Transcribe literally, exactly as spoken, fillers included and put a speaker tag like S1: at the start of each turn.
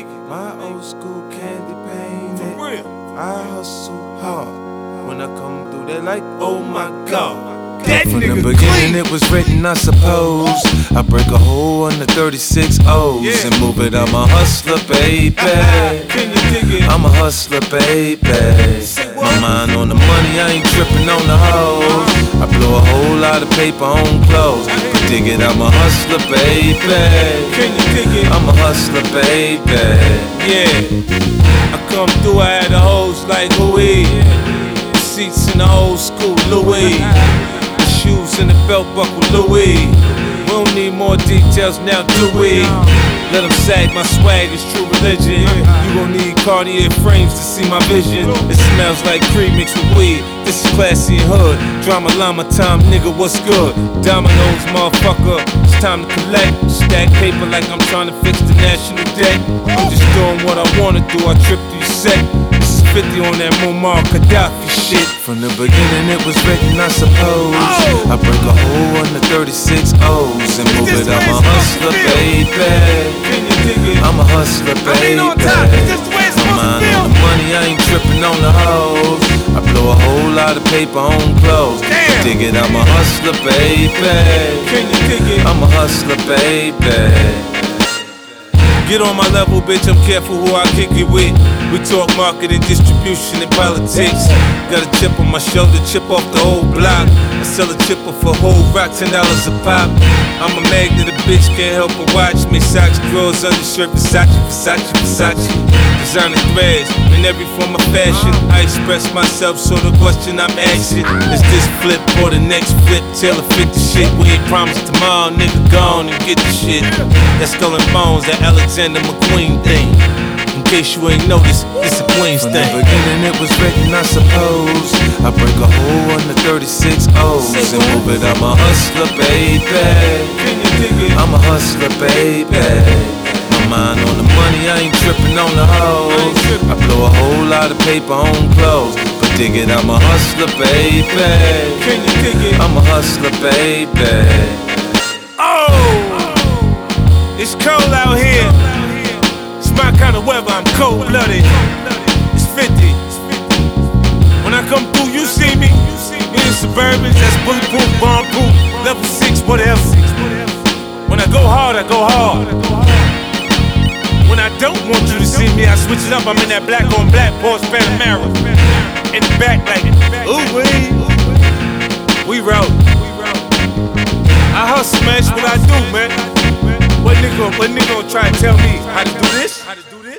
S1: dig it?
S2: My old school candy painted.
S1: For real.
S2: I hustle hard. When I come through, they like, oh my God.
S1: That
S2: From the
S1: nigga
S2: beginning
S1: clean.
S2: it was written, I suppose. I break a hole on the thirty-six O's
S1: Yeah.
S2: and move it. I'm a hustler, baby.
S1: Can you dig it?
S2: I'm a hustler, baby. My mind on the money, I ain't tripping on the hoes. I blow a whole lot of paper on clothes. But dig it, I'm a hustler, baby.
S1: Can you dig it?
S2: I'm a hustler, baby.
S1: Yeah. I come through, I had the hoes like Louis. Seats in the old school Louis. The shoes in the belt buckle Louis. We don't need more details now, do we? Let them sag, my swag is true religion. You gon' need Cartier frames to see my vision. It smells like cream mixed with weed. This is classy and hood. Drama llama time, nigga, what's good? Dominoes, motherfucker, it's time to collect. Stack paper like I'm trying to fix the national debt. I'm just doing what I wanna do, I trip through your set. This is fifty on that Muammar Gaddafi shit.
S2: From the beginning it was written, I suppose. I break a hole on the thirty-six O's and move it. I'm a hustler, baby.
S1: Can you dig it?
S2: I'm a hustler, baby.
S1: I ain't on top, it's just the way it's
S2: My
S1: supposed to
S2: mind
S1: feel.
S2: on the money, I ain't tripping on the hoes. I blow a whole lot of paper on clothes.
S1: Damn.
S2: Dig it, I'm a hustler, baby.
S1: Can you dig it?
S2: I'm a hustler, baby.
S1: Get on my level, bitch, I'm careful who I kick it with. We talk marketing, distribution, and politics. Got a chip on my shoulder, chip off the whole block. I sell a chipper for whole rock, ten dollars a pop. I'm a magnet, a bitch can't help but watch me. Socks, drawers, undershirt, Versace, Versace, Versace. Designer threads in every form of fashion. I express myself, so the question I'm asking is this flip or the next flip? Tailor fit the shit. We ain't promised tomorrow, nigga, gone and get the shit. That Skull and Bones, that Alexander McQueen thing. In case you ain't noticed, it's a Queens
S2: From the
S1: thing.
S2: beginning it was written, I suppose. I break a hole on the thirty-six O's and move it. I'm a hustler, baby.
S1: Can you dig it?
S2: I'm a hustler, baby. My mind on the money, I ain't tripping on the hoes. I blow a whole lot of paper on clothes. But dig it, I'm a hustler, baby.
S1: Can you dig it?
S2: I'm a hustler, baby.
S1: Oh, it's cold out here. It's my kind of weather, I'm cold-blooded. It's fifty. When I come through, you see me. Me in Suburbans, that's bulletproof, bomb-proof, level six, whatever. When I go hard, I go hard. When I don't want you to see me, I switch it up. I'm in that black on black Porsche Panamera. In the back, like, ooh wee. We roll. I hustle, man. That's what I do, man. What nigga, what nigga gonna try to tell me how to do this?